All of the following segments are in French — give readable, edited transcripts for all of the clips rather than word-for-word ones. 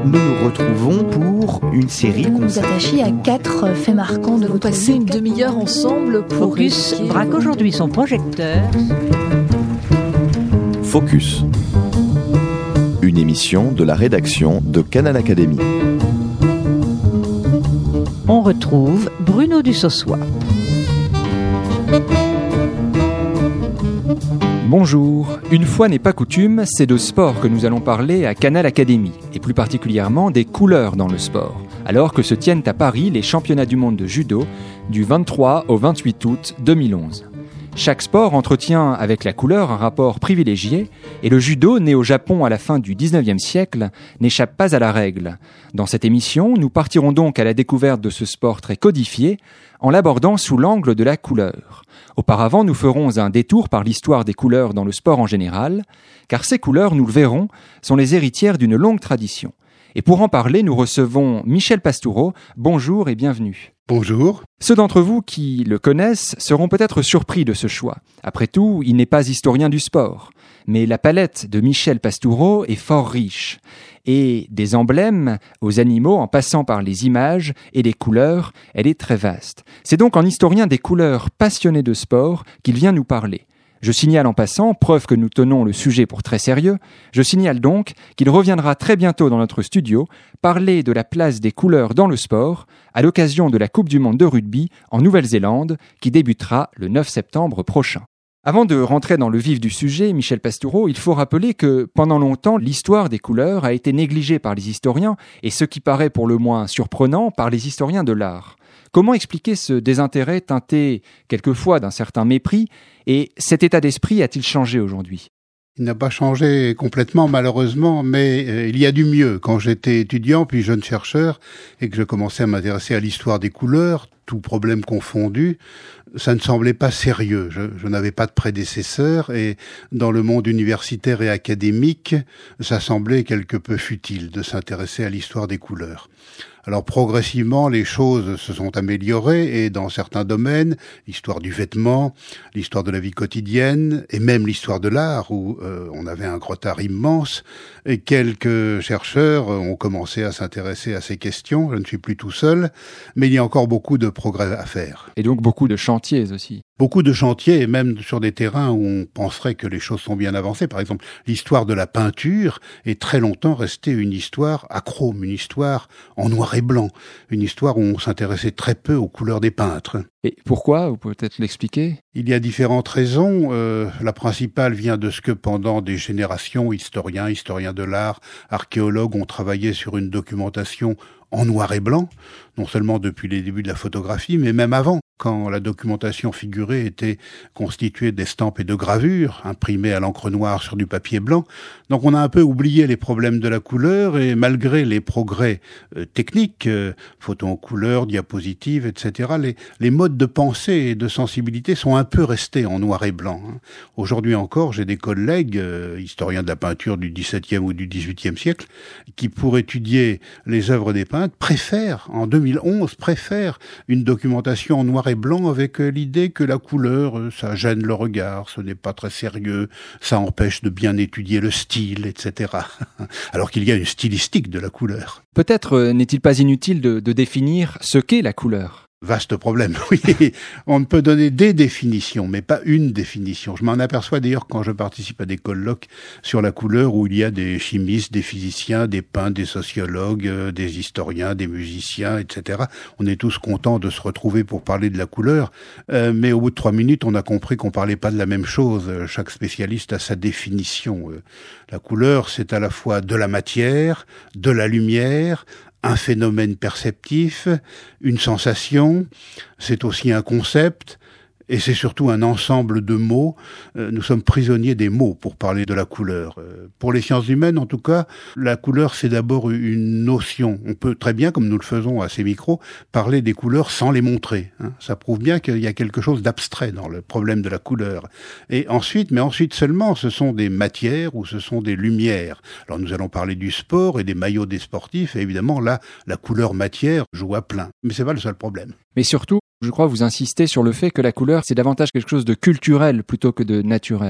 nous nous retrouvons pour une série Vous nous attachez à 4 faits marquants de votre vie. Passer une demi-heure ensemble pour Focus braque aujourd'hui son projecteur. Focus, une émission de la rédaction de Canal Académie. On retrouve Bruno Dussossois. Bonjour, une fois n'est pas coutume, c'est de sport que nous allons parler à Canal Académie, et plus particulièrement des couleurs dans le sport, alors que se tiennent à Paris les championnats du monde de judo du 23 au 28 août 2011. Chaque sport entretient avec la couleur un rapport privilégié, et le judo, né au Japon à la fin du 19e siècle, n'échappe pas à la règle. Dans cette émission, nous partirons donc à la découverte de ce sport très codifié, en l'abordant sous l'angle de la couleur. Auparavant, nous ferons un détour par l'histoire des couleurs dans le sport en général, car ces couleurs, nous le verrons, sont les héritières d'une longue tradition. Et pour en parler, nous recevons Michel Pastoureau. Bonjour et bienvenue. Bonjour. Ceux d'entre vous qui le connaissent seront peut-être surpris de ce choix. Après tout, il n'est pas historien du sport. Mais la palette de Michel Pastoureau est fort riche. Et des emblèmes aux animaux, en passant par les images et les couleurs, elle est très vaste. C'est donc en historien des couleurs passionné de sport qu'il vient nous parler. Je signale en passant, preuve que nous tenons le sujet pour très sérieux, je signale donc qu'il reviendra très bientôt dans notre studio parler de la place des couleurs dans le sport à l'occasion de la Coupe du monde de rugby en Nouvelle-Zélande qui débutera le 9 septembre prochain. Avant de rentrer dans le vif du sujet, Michel Pastoureau, il faut rappeler que pendant longtemps, l'histoire des couleurs a été négligée par les historiens et ce qui paraît pour le moins surprenant par les historiens de l'art. Comment expliquer ce désintérêt teinté quelquefois d'un certain mépris et cet état d'esprit a-t-il changé aujourd'hui ? Il n'a pas changé complètement malheureusement, mais il y a du mieux. Quand j'étais étudiant puis jeune chercheur et que je commençais à m'intéresser à l'histoire des couleurs, tout problème confondu, ça ne semblait pas sérieux. Je n'avais pas de prédécesseur et dans le monde universitaire et académique, ça semblait quelque peu futile de s'intéresser à l'histoire des couleurs. Alors progressivement, les choses se sont améliorées et dans certains domaines, l'histoire du vêtement, l'histoire de la vie quotidienne et même l'histoire de l'art où on avait un retard immense et quelques chercheurs ont commencé à s'intéresser à ces questions. Je ne suis plus tout seul, mais il y a encore beaucoup de progrès à faire. Et donc beaucoup de chantiers aussi. Beaucoup de chantiers, et même sur des terrains où on penserait que les choses sont bien avancées. Par exemple, l'histoire de la peinture est très longtemps restée une histoire achrome, une histoire en noir et blanc, une histoire où on s'intéressait très peu aux couleurs des peintres. Et pourquoi ? Vous pouvez peut-être l'expliquer ? Il y a différentes raisons. La principale vient de ce que pendant des générations, historiens de l'art, archéologues ont travaillé sur une documentation en noir et blanc, non seulement depuis les débuts de la photographie, mais même avant, quand la documentation figurée était constituée d'estampes et de gravures, imprimées à l'encre noire sur du papier blanc. Donc on a un peu oublié les problèmes de la couleur, et malgré les progrès techniques, photos en couleur, diapositives, etc., les modes de pensée et de sensibilité sont un peu restés en noir et blanc. Aujourd'hui encore, j'ai des collègues, historiens de la peinture du XVIIe ou du XVIIIe siècle, qui pour étudier les œuvres des peintres préfèrent une documentation en noir et blanc avec l'idée que la couleur, ça gêne le regard, ce n'est pas très sérieux, ça empêche de bien étudier le style, etc. Alors qu'il y a une stylistique de la couleur. Peut-être n'est-il pas inutile de définir ce qu'est la couleur ? Vaste problème, oui. On ne peut donner des définitions, mais pas une définition. Je m'en aperçois d'ailleurs quand je participe à des colloques sur la couleur où il y a des chimistes, des physiciens, des peintres, des sociologues, des historiens, des musiciens, etc. On est tous contents de se retrouver pour parler de la couleur, mais au bout de 3 minutes, on a compris qu'on parlait pas de la même chose. Chaque spécialiste a sa définition. La couleur, c'est à la fois de la matière, de la lumière, un phénomène perceptif, une sensation, c'est aussi un concept, et c'est surtout un ensemble de mots. Nous sommes prisonniers des mots pour parler de la couleur. Pour les sciences humaines, en tout cas, la couleur, c'est d'abord une notion. On peut très bien, comme nous le faisons à ces micros, parler des couleurs sans les montrer. Ça prouve bien qu'il y a quelque chose d'abstrait dans le problème de la couleur. Et ensuite seulement, ce sont des matières ou ce sont des lumières. Alors nous allons parler du sport et des maillots des sportifs, et évidemment là, la couleur matière joue à plein. Mais c'est pas le seul problème. Mais surtout, je crois vous insistez sur le fait que la couleur, c'est davantage quelque chose de culturel plutôt que de naturel.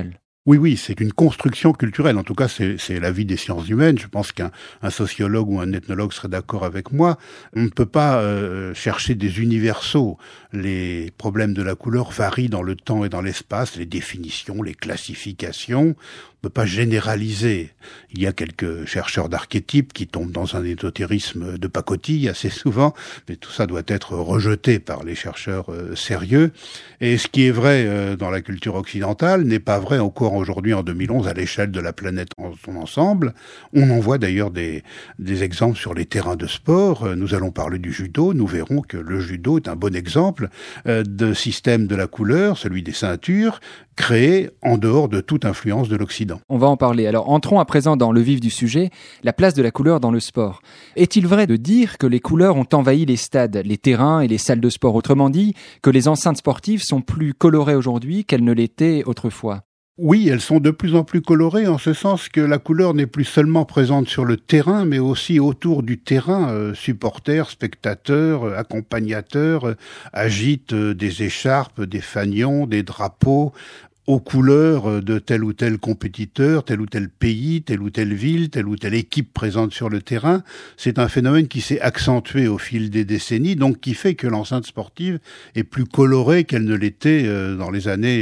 Oui, c'est une construction culturelle. En tout cas, c'est l'avis des sciences humaines. Je pense qu'un sociologue ou un ethnologue serait d'accord avec moi. On ne peut pas chercher des universaux. Les problèmes de la couleur varient dans le temps et dans l'espace, les définitions, les classifications. On ne peut pas généraliser. Il y a quelques chercheurs d'archétypes qui tombent dans un ésotérisme de pacotille assez souvent, mais tout ça doit être rejeté par les chercheurs sérieux. Et ce qui est vrai dans la culture occidentale n'est pas vrai encore aujourd'hui en 2011 à l'échelle de la planète en son ensemble. On en voit d'ailleurs des exemples sur les terrains de sport. Nous allons parler du judo. Nous verrons que le judo est un bon exemple de système de la couleur, celui des ceintures, créé en dehors de toute influence de l'Occident. On va en parler. Alors entrons à présent dans le vif du sujet, la place de la couleur dans le sport. Est-il vrai de dire que les couleurs ont envahi les stades, les terrains et les salles de sport? Autrement dit, que les enceintes sportives sont plus colorées aujourd'hui qu'elles ne l'étaient autrefois? Oui, elles sont de plus en plus colorées en ce sens que la couleur n'est plus seulement présente sur le terrain, mais aussi autour du terrain. Supporters, spectateurs, accompagnateurs agitent des écharpes, des fanions, des drapeaux aux couleurs de tel ou tel compétiteur, tel ou tel pays, telle ou telle ville, telle ou telle équipe présente sur le terrain. C'est un phénomène qui s'est accentué au fil des décennies, donc qui fait que l'enceinte sportive est plus colorée qu'elle ne l'était dans les années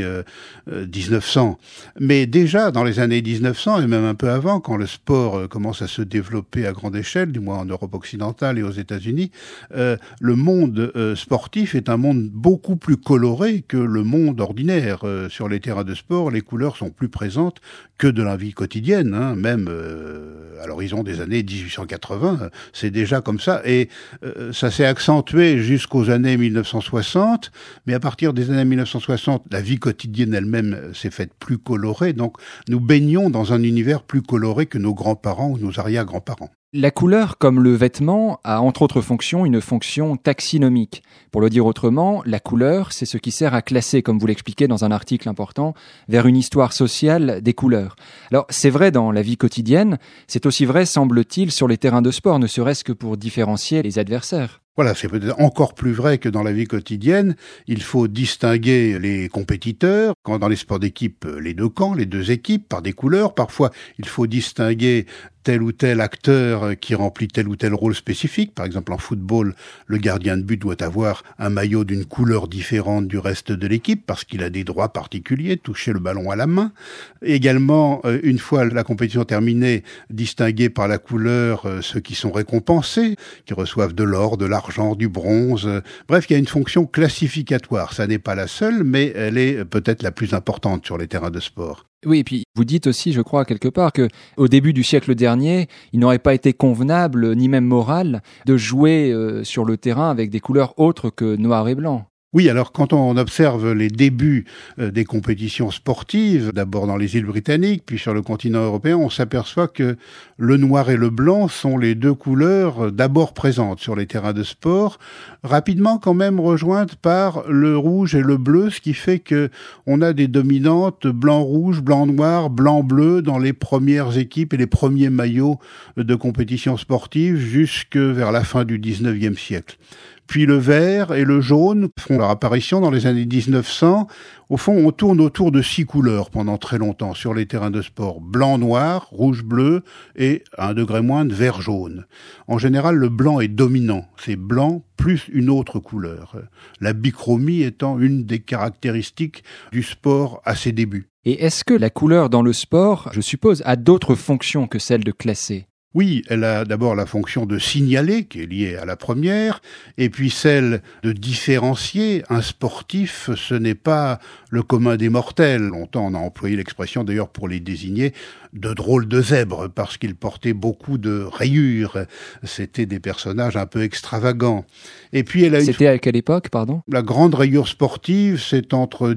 1900. Mais déjà dans les années 1900 et même un peu avant, quand le sport commence à se développer à grande échelle, du moins en Europe occidentale et aux États-Unis, le monde sportif est un monde beaucoup plus coloré que le monde ordinaire sur les terrains de sport. Les couleurs sont plus présentes que de la vie quotidienne, même à l'horizon des années 1880, c'est déjà comme ça, et ça s'est accentué jusqu'aux années 1960, mais à partir des années 1960, la vie quotidienne elle-même s'est faite plus colorée, donc nous baignons dans un univers plus coloré que nos grands-parents ou nos arrière-grands-parents. La couleur, comme le vêtement, a entre autres fonctions une fonction taxinomique. Pour le dire autrement, la couleur, c'est ce qui sert à classer, comme vous l'expliquez dans un article important, vers une histoire sociale des couleurs. Alors, c'est vrai dans la vie quotidienne, c'est aussi vrai, semble-t-il, sur les terrains de sport, ne serait-ce que pour différencier les adversaires. Voilà, c'est peut-être encore plus vrai que dans la vie quotidienne. Il faut distinguer les compétiteurs. Quand dans les sports d'équipe, les deux camps, les deux équipes, par des couleurs. Parfois, il faut distinguer tel ou tel acteur qui remplit tel ou tel rôle spécifique. Par exemple, en football, le gardien de but doit avoir un maillot d'une couleur différente du reste de l'équipe parce qu'il a des droits particuliers, toucher le ballon à la main. Également, une fois la compétition terminée, distinguer par la couleur ceux qui sont récompensés, qui reçoivent de l'or, de l'argent, du bronze. Bref, il y a une fonction classificatoire. Ça n'est pas la seule, mais elle est peut-être la plus importante sur les terrains de sport. Oui, et puis vous dites aussi, je crois, quelque part, que au début du siècle dernier, il n'aurait pas été convenable, ni même moral, de jouer sur le terrain avec des couleurs autres que noir et blanc. Oui, alors quand on observe les débuts des compétitions sportives, d'abord dans les îles britanniques, puis sur le continent européen, on s'aperçoit que le noir et le blanc sont les deux couleurs d'abord présentes sur les terrains de sport, rapidement quand même rejointes par le rouge et le bleu, ce qui fait que on a des dominantes blanc-rouge, blanc-noir, blanc-bleu dans les premières équipes et les premiers maillots de compétitions sportives jusque vers la fin du 19e siècle. Puis le vert et le jaune font leur apparition dans les années 1900. Au fond, on tourne autour de 6 couleurs pendant très longtemps sur les terrains de sport. Blanc, noir, rouge, bleu et, à un degré moindre, vert, jaune. En général, le blanc est dominant. C'est blanc plus une autre couleur. La bichromie étant une des caractéristiques du sport à ses débuts. Et est-ce que la couleur dans le sport, je suppose, a d'autres fonctions que celle de classer ? Oui, elle a d'abord la fonction de signaler, qui est liée à la première, et puis celle de différencier. Un sportif, ce n'est pas le commun des mortels. Longtemps, on a employé l'expression, d'ailleurs, pour les désigner, de drôles de zèbres, parce qu'ils portaient beaucoup de rayures. C'était des personnages un peu extravagants. Et puis, elle a C'était à quelle époque, pardon ? La grande rayure sportive, c'est entre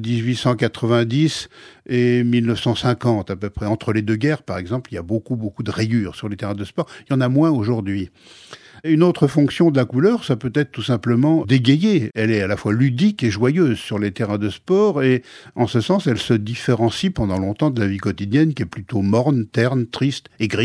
1890 et 1950, à peu près. Entre les deux guerres, par exemple, il y a beaucoup de rayures sur les terrains de sport. Il y en a moins aujourd'hui. Une autre fonction de la couleur, ça peut être tout simplement d'égayer. Elle est à la fois ludique et joyeuse sur les terrains de sport et en ce sens, elle se différencie pendant longtemps de la vie quotidienne qui est plutôt morne, terne, triste et grise.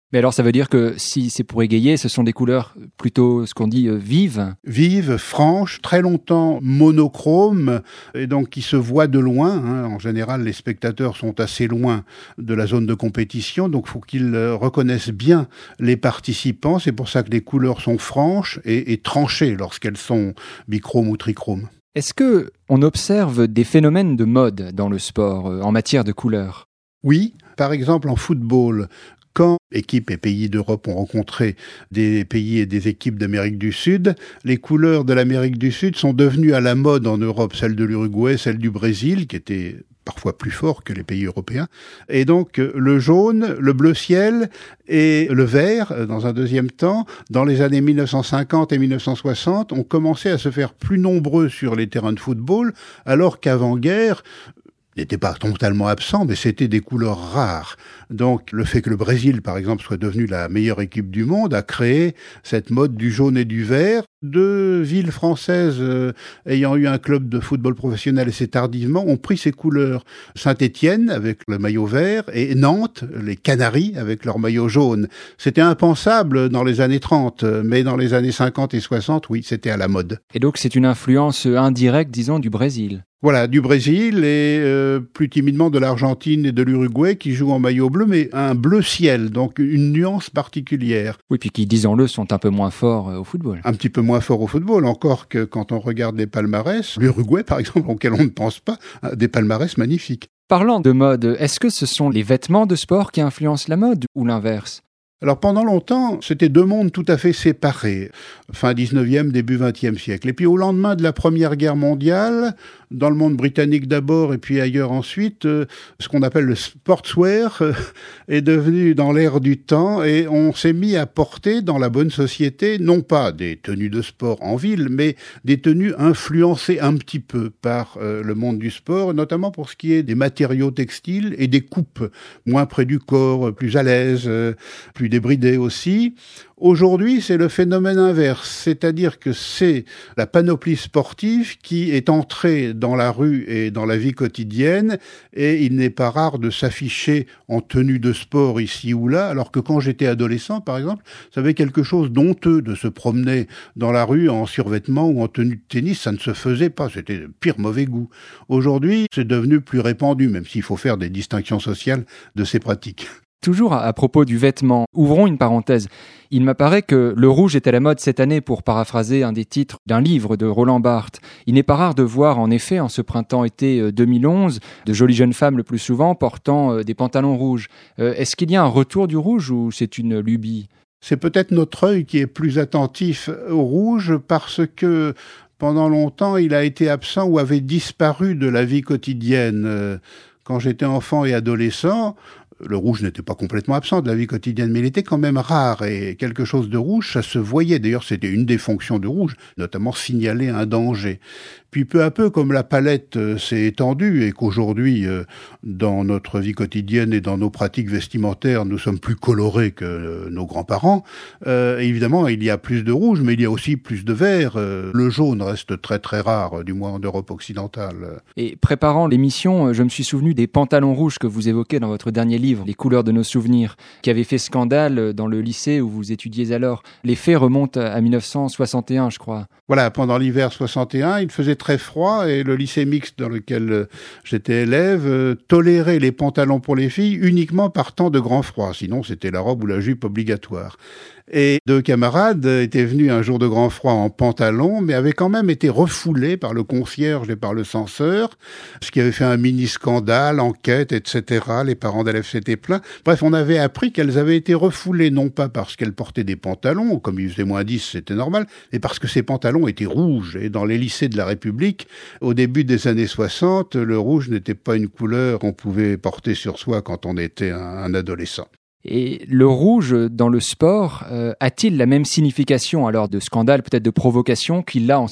Mais alors ça veut dire que si c'est pour égayer, ce sont des couleurs plutôt, ce qu'on dit, vives. Vives, franches, très longtemps monochromes, et donc qui se voient de loin. En général, les spectateurs sont assez loin de la zone de compétition, donc il faut qu'ils reconnaissent bien les participants. C'est pour ça que les couleurs sont franches et tranchées lorsqu'elles sont bichromes ou trichromes. Est-ce que on observe des phénomènes de mode dans le sport en matière de couleurs ? Oui, par exemple en football. Quand équipes et pays d'Europe ont rencontré des pays et des équipes d'Amérique du Sud, les couleurs de l'Amérique du Sud sont devenues à la mode en Europe, celles de l'Uruguay, celles du Brésil, qui étaient parfois plus forts que les pays européens. Et donc le jaune, le bleu ciel et le vert, dans un deuxième temps, dans les années 1950 et 1960, ont commencé à se faire plus nombreux sur les terrains de football, alors qu'avant-guerre, n'était pas totalement absent, mais c'était des couleurs rares. Donc le fait que le Brésil, par exemple, soit devenu la meilleure équipe du monde a créé cette mode du jaune et du vert. Deux villes françaises ayant eu un club de football professionnel assez tardivement ont pris ces couleurs. Saint-Étienne avec le maillot vert et Nantes, les Canaries avec leur maillot jaune. C'était impensable dans les années 30, mais dans les années 50 et 60, oui, c'était à la mode. Et donc c'est une influence indirecte, disons, du Brésil. Voilà, du Brésil et plus timidement de l'Argentine et de l'Uruguay qui jouent en maillot bleu, mais un bleu ciel, donc une nuance particulière. Oui, puis qui, disons-le, sont un peu moins forts au football. Un petit peu moins forts au football, encore que quand on regarde les palmarès, l'Uruguay par exemple, auquel on ne pense pas, a des palmarès magnifiques. Parlant de mode, est-ce que ce sont les vêtements de sport qui influencent la mode ou l'inverse ? Alors pendant longtemps, c'était deux mondes tout à fait séparés, fin 19e, début 20e siècle. Et puis au lendemain de la Première Guerre mondiale, dans le monde britannique d'abord et puis ailleurs ensuite, ce qu'on appelle le sportswear est devenu dans l'air du temps et on s'est mis à porter dans la bonne société, non pas des tenues de sport en ville, mais des tenues influencées un petit peu par le monde du sport, notamment pour ce qui est des matériaux textiles et des coupes, moins près du corps, plus à l'aise, plus débridées aussi. Aujourd'hui, c'est le phénomène inverse, c'est-à-dire que c'est la panoplie sportive qui est entrée dans la rue et dans la vie quotidienne, et il n'est pas rare de s'afficher en tenue de sport ici ou là, alors que quand j'étais adolescent, par exemple, ça avait quelque chose d'honteux de se promener dans la rue en survêtement ou en tenue de tennis, ça ne se faisait pas, c'était de pire mauvais goût. Aujourd'hui, c'est devenu plus répandu, même s'il faut faire des distinctions sociales de ces pratiques. Toujours à propos du vêtement, ouvrons une parenthèse. Il m'apparaît que le rouge est à la mode cette année, pour paraphraser un des titres d'un livre de Roland Barthes. Il n'est pas rare de voir, en effet, en ce printemps-été 2011, de jolies jeunes femmes le plus souvent portant des pantalons rouges. Est-ce qu'il y a un retour du rouge ou c'est une lubie ? C'est peut-être notre œil qui est plus attentif au rouge parce que pendant longtemps, il a été absent ou avait disparu de la vie quotidienne. Quand j'étais enfant et adolescent, le rouge n'était pas complètement absent de la vie quotidienne, mais il était quand même rare et quelque chose de rouge, ça se voyait. D'ailleurs, c'était une des fonctions de rouge, notamment signaler un danger. Puis peu à peu, comme la palette s'est étendue et qu'aujourd'hui, dans notre vie quotidienne et dans nos pratiques vestimentaires, nous sommes plus colorés que nos grands-parents, évidemment, il y a plus de rouge, mais il y a aussi plus de vert. Le jaune reste très très rare, du moins en Europe occidentale. Et préparant l'émission, je me suis souvenu des pantalons rouges que vous évoquez dans votre dernier livre, Les couleurs de nos souvenirs, qui avait fait scandale dans le lycée où vous étudiez alors. Les faits remontent à 1961, je crois. Voilà, pendant l'hiver 61, il faisait très froid et le lycée mixte dans lequel j'étais élève tolérait les pantalons pour les filles uniquement par temps de grand froid. Sinon, c'était la robe ou la jupe obligatoire. Et deux camarades étaient venus un jour de grand froid en pantalon, mais avaient quand même été refoulés par le concierge et par le censeur, ce qui avait fait un mini-scandale, enquête, etc. Les parents d'élèves s'étaient plaints. Bref, on avait appris qu'elles avaient été refoulées, non pas parce qu'elles portaient des pantalons, comme il faisait moins 10, c'était normal, mais parce que ces pantalons étaient rouges. Et dans les lycées de la République, au début des années 60, le rouge n'était pas une couleur qu'on pouvait porter sur soi quand on était un adolescent. Et le rouge dans le sport a-t-il la même signification alors de scandale, peut-être de provocation, qu'il a en société ?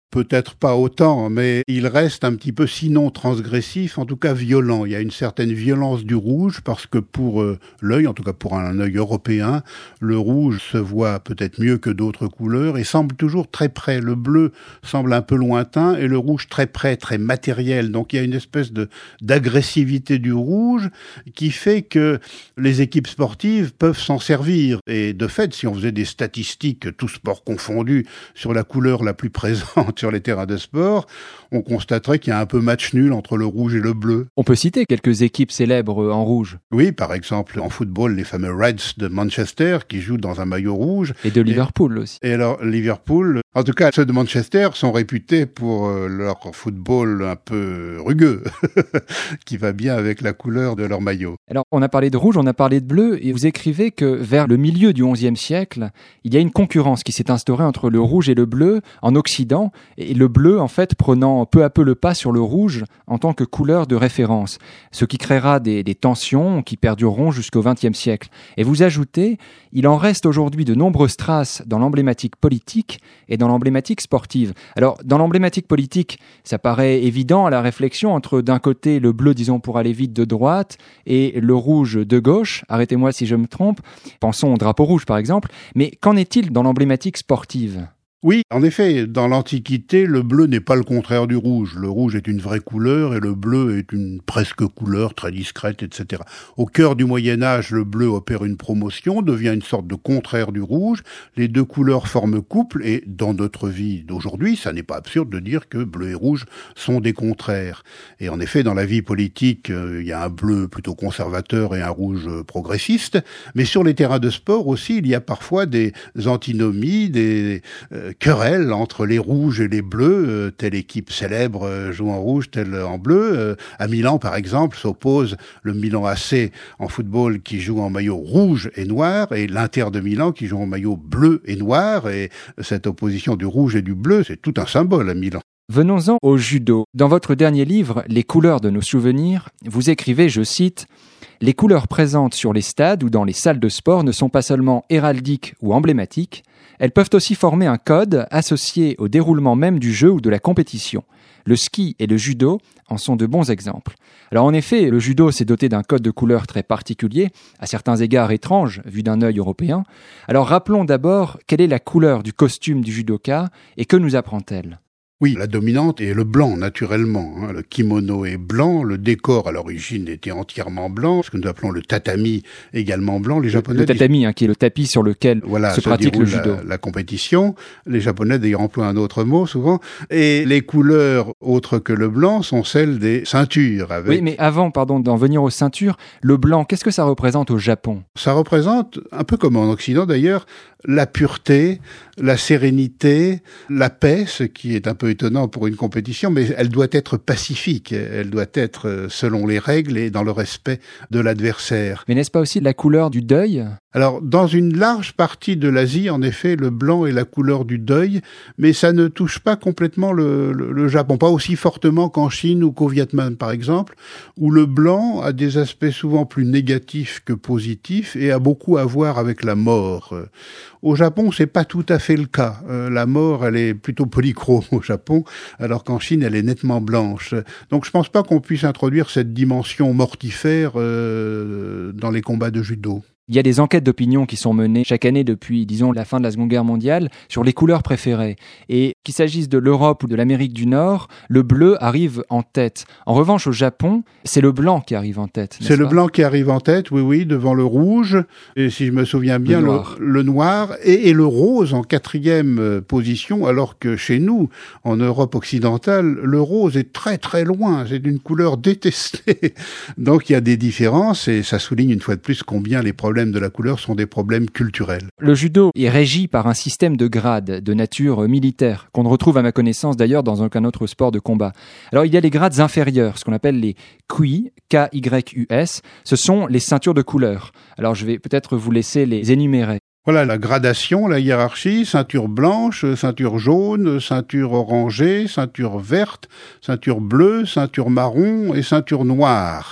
Peut-être pas autant, mais il reste un petit peu, sinon transgressif, en tout cas violent. Il y a une certaine violence du rouge parce que pour l'œil, en tout cas pour un œil européen, le rouge se voit peut-être mieux que d'autres couleurs et semble toujours très près. Le bleu semble un peu lointain et le rouge très près, très matériel. Donc il y a une espèce d'agressivité du rouge qui fait que les équipes sportives peuvent s'en servir. Et de fait, si on faisait des statistiques, tous sports confondus, sur la couleur la plus présente sur les terrains de sport, on constaterait qu'il y a un peu match nul entre le rouge et le bleu. On peut citer quelques équipes célèbres en rouge. Oui, par exemple, en football, les fameux Reds de Manchester qui jouent dans un maillot rouge. Et de Liverpool aussi. Et alors, Liverpool, en tout cas, ceux de Manchester sont réputés pour leur football un peu rugueux, qui va bien avec la couleur de leur maillot. Alors, on a parlé de rouge, on a parlé de bleu, et vous écrivez que vers le milieu du XIe siècle, il y a une concurrence qui s'est instaurée entre le rouge et le bleu en Occident, et le bleu, en fait, prenant peu à peu le pas sur le rouge en tant que couleur de référence, ce qui créera des tensions qui perdureront jusqu'au XXe siècle. Et vous ajoutez, il en reste aujourd'hui de nombreuses traces dans l'emblématique politique et dans l'emblématique sportive. Alors, dans l'emblématique politique, ça paraît évident à la réflexion entre d'un côté le bleu, disons pour aller vite, de droite, et le rouge de gauche, arrêtez-moi si je me trompe, pensons au drapeau rouge par exemple, mais qu'en est-il dans l'emblématique sportive ? Oui, en effet, dans l'Antiquité, le bleu n'est pas le contraire du rouge. Le rouge est une vraie couleur et le bleu est une presque couleur très discrète, etc. Au cœur du Moyen-Âge, le bleu opère une promotion, devient une sorte de contraire du rouge. Les deux couleurs forment couple et dans notre vie d'aujourd'hui, ça n'est pas absurde de dire que bleu et rouge sont des contraires. Et en effet, dans la vie politique, il y a un bleu plutôt conservateur et un rouge progressiste. Mais sur les terrains de sport aussi, il y a parfois des antinomies, des querelle entre les rouges et les bleus, telle équipe célèbre joue en rouge, telle en bleu. À Milan, par exemple, s'oppose le Milan AC en football qui joue en maillot rouge et noir et l'Inter de Milan qui joue en maillot bleu et noir. Et cette opposition du rouge et du bleu, c'est tout un symbole à Milan. Venons-en au judo. Dans votre dernier livre, Les couleurs de nos souvenirs, vous écrivez, je cite, « Les couleurs présentes sur les stades ou dans les salles de sport ne sont pas seulement héraldiques ou emblématiques, elles peuvent aussi former un code associé au déroulement même du jeu ou de la compétition. Le ski et le judo en sont de bons exemples. » Alors en effet, le judo s'est doté d'un code de couleurs très particulier, à certains égards étrange, vu d'un œil européen. Alors rappelons d'abord quelle est la couleur du costume du judoka et que nous apprend-elle ? Oui, la dominante est le blanc, naturellement. Le kimono est blanc, le décor à l'origine était entièrement blanc, ce que nous appelons le tatami également blanc. Les Japonais le tatami, qui est le tapis sur lequel se pratique le judo. La compétition. Les Japonais d'ailleurs emploient un autre mot souvent. Et les couleurs autres que le blanc sont celles des ceintures. Oui, mais avant, d'en venir aux ceintures, le blanc, qu'est-ce que ça représente au Japon ? Ça représente, un peu comme en Occident d'ailleurs, la pureté, la sérénité, la paix, ce qui est un peu étonnant pour une compétition, mais elle doit être pacifique, elle doit être selon les règles et dans le respect de l'adversaire. Mais n'est-ce pas aussi la couleur du deuil ? Alors, dans une large partie de l'Asie, en effet, le blanc est la couleur du deuil, mais ça ne touche pas complètement le Japon, pas aussi fortement qu'en Chine ou qu'au Vietnam, par exemple, où le blanc a des aspects souvent plus négatifs que positifs et a beaucoup à voir avec la mort. Au Japon, c'est pas tout à fait le cas. La mort, elle est plutôt polychrome au Japon, alors qu'en Chine, elle est nettement blanche. Donc, je pense pas qu'on puisse introduire cette dimension mortifère dans les combats de judo. Il y a des enquêtes d'opinion qui sont menées chaque année depuis, disons, la fin de la Seconde Guerre mondiale sur les couleurs préférées. Et qu'il s'agisse de l'Europe ou de l'Amérique du Nord, le bleu arrive en tête. En revanche, au Japon, c'est le blanc qui arrive en tête. C'est le blanc qui arrive en tête, oui, devant le rouge. Et si je me souviens bien, le noir et le rose en quatrième position, alors que chez nous, en Europe occidentale, le rose est très très loin. C'est une couleur détestée. Donc il y a des différences et ça souligne une fois de plus combien les problèmes de la couleur sont des problèmes culturels. Le judo est régi par un système de grades de nature militaire, qu'on ne retrouve à ma connaissance d'ailleurs dans aucun autre sport de combat. Alors il y a les grades inférieurs, ce qu'on appelle les kui, K-Y-U-S, ce sont les ceintures de couleur. Alors je vais peut-être vous laisser les énumérer. Voilà la gradation, la hiérarchie, ceinture blanche, ceinture jaune, ceinture orangée, ceinture verte, ceinture bleue, ceinture marron et ceinture noire.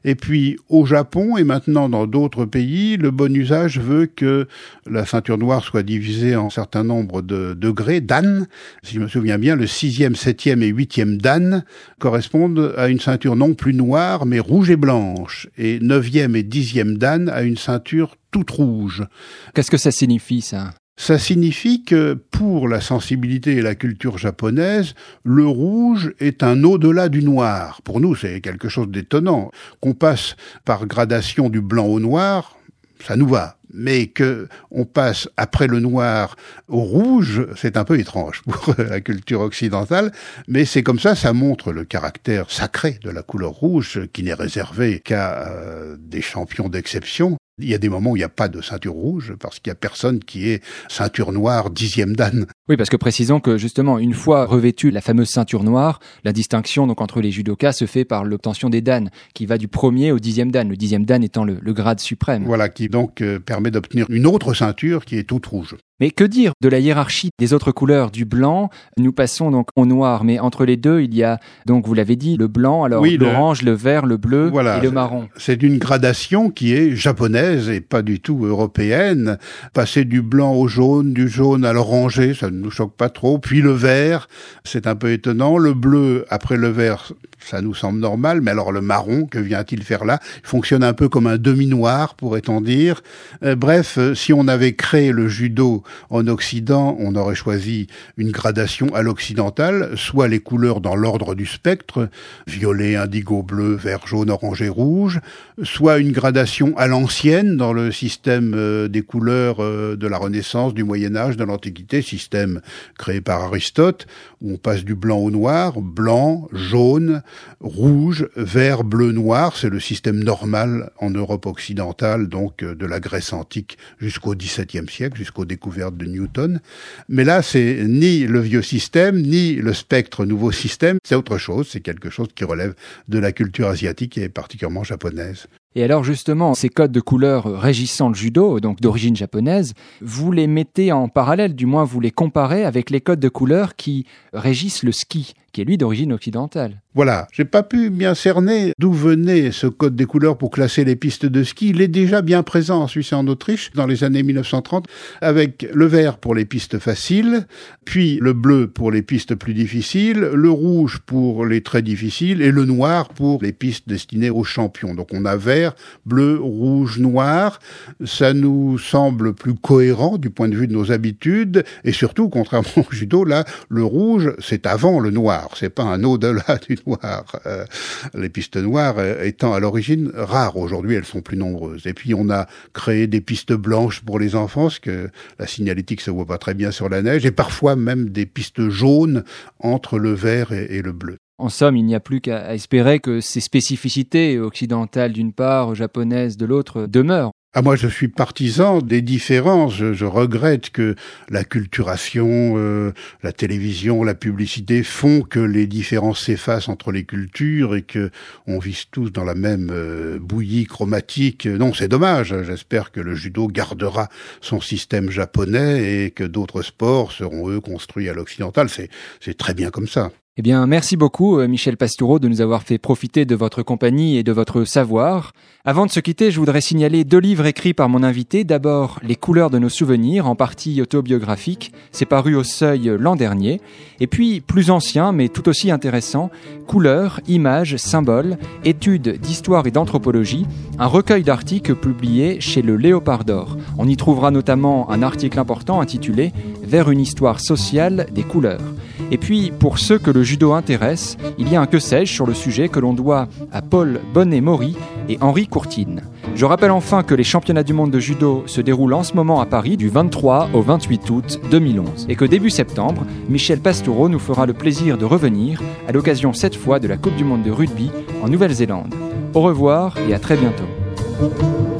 Et puis, au Japon et maintenant dans d'autres pays, le bon usage veut que la ceinture noire soit divisée en un certain nombre de degrés, dan. Si je me souviens bien, le 6e, 7e et 8e dan correspondent à une ceinture non plus noire, mais rouge et blanche. Et 9e et 10e dan à une ceinture toute rouge. Qu'est-ce que ça signifie, ça ? Ça signifie que pour la sensibilité et la culture japonaise, le rouge est un au-delà du noir. Pour nous, c'est quelque chose d'étonnant. Qu'on passe par gradation du blanc au noir, ça nous va. Mais que on passe après le noir au rouge, c'est un peu étrange pour la culture occidentale. Mais c'est comme ça montre le caractère sacré de la couleur rouge, qui n'est réservé qu'à des champions d'exception. Il y a des moments où il n'y a pas de ceinture rouge, parce qu'il n'y a personne qui est ceinture noire 10e dan. Oui, parce que précisons que justement, une fois revêtue la fameuse ceinture noire, la distinction donc entre les judokas se fait par l'obtention des dan, qui va du 1er au 10e dan, le 10e dan étant le grade suprême. Voilà, qui donc permet d'obtenir une autre ceinture qui est toute rouge. Mais que dire de la hiérarchie des autres couleurs du blanc ? Nous passons donc au noir, mais entre les deux, il y a, donc vous l'avez dit, le blanc, alors oui, l'orange, le vert, le bleu et le marron. C'est une gradation qui est japonaise et pas du tout européenne. Passer du blanc au jaune, du jaune à l'orangé, ça ne nous choque pas trop. Puis le vert, c'est un peu étonnant. Le bleu, après le vert, ça nous semble normal. Mais alors le marron, que vient-il faire là ? Il fonctionne un peu comme un demi-noir, pourrait-on dire. Bref, si on avait créé le judo en Occident, on aurait choisi une gradation à l'occidentale, soit les couleurs dans l'ordre du spectre, violet, indigo, bleu, vert, jaune, orange et rouge, soit une gradation à l'ancienne dans le système des couleurs de la Renaissance, du Moyen-Âge, de l'Antiquité, système créé par Aristote, où on passe du blanc au noir, blanc, jaune, rouge, vert, bleu, noir, c'est le système normal en Europe occidentale, donc de la Grèce antique jusqu'au XVIIe siècle, jusqu'aux découvertes de Newton. Mais là, c'est ni le vieux système, ni le spectre nouveau système, c'est autre chose, c'est quelque chose qui relève de la culture asiatique et particulièrement japonaise. Et alors justement, ces codes de couleurs régissant le judo, donc d'origine japonaise, vous les mettez en parallèle, du moins vous les comparez avec les codes de couleurs qui régissent le ski, qui est lui d'origine occidentale. Voilà, j'ai pas pu bien cerner d'où venait ce code des couleurs pour classer les pistes de ski. Il est déjà bien présent en Suisse et en Autriche dans les années 1930, avec le vert pour les pistes faciles, puis le bleu pour les pistes plus difficiles, le rouge pour les très difficiles et le noir pour les pistes destinées aux champions. Donc on a vert, bleu, rouge, noir. Ça nous semble plus cohérent du point de vue de nos habitudes et surtout, contrairement au judo, là, le rouge, c'est avant le noir. C'est pas un au-delà du noir. Les pistes noires étant à l'origine rares. Aujourd'hui, elles sont plus nombreuses. Et puis, on a créé des pistes blanches pour les enfants, parce que la signalétique se voit pas très bien sur la neige, et parfois même des pistes jaunes entre le vert et le bleu. En somme, il n'y a plus qu'à espérer que ces spécificités occidentales d'une part, japonaises de l'autre, demeurent. Ah, moi, je suis partisan des différences. Je regrette que la culturation, la télévision, la publicité font que les différences s'effacent entre les cultures et que on vise tous dans la même bouillie chromatique. Non, c'est dommage. J'espère que le judo gardera son système japonais et que d'autres sports seront, eux, construits à l'occidental. C'est très bien comme ça. Eh bien, merci beaucoup, Michel Pastoureau, de nous avoir fait profiter de votre compagnie et de votre savoir. Avant de se quitter, je voudrais signaler 2 livres écrits par mon invité. D'abord, Les couleurs de nos souvenirs, en partie autobiographique. C'est paru au Seuil l'an dernier. Et puis, plus ancien, mais tout aussi intéressant, Couleurs, images, symboles, études d'histoire et d'anthropologie, un recueil d'articles publié chez le Léopard d'Or. On y trouvera notamment un article important intitulé « Vers une histoire sociale des couleurs ». Et puis, pour ceux que le judo intéresse, il y a un que sais-je sur le sujet que l'on doit à Paul Bonnet-Maury et Henri Courtine. Je rappelle enfin que les championnats du monde de judo se déroulent en ce moment à Paris du 23 au 28 août 2011 et que début septembre, Michel Pastoureau nous fera le plaisir de revenir à l'occasion cette fois de la Coupe du monde de rugby en Nouvelle-Zélande. Au revoir et à très bientôt.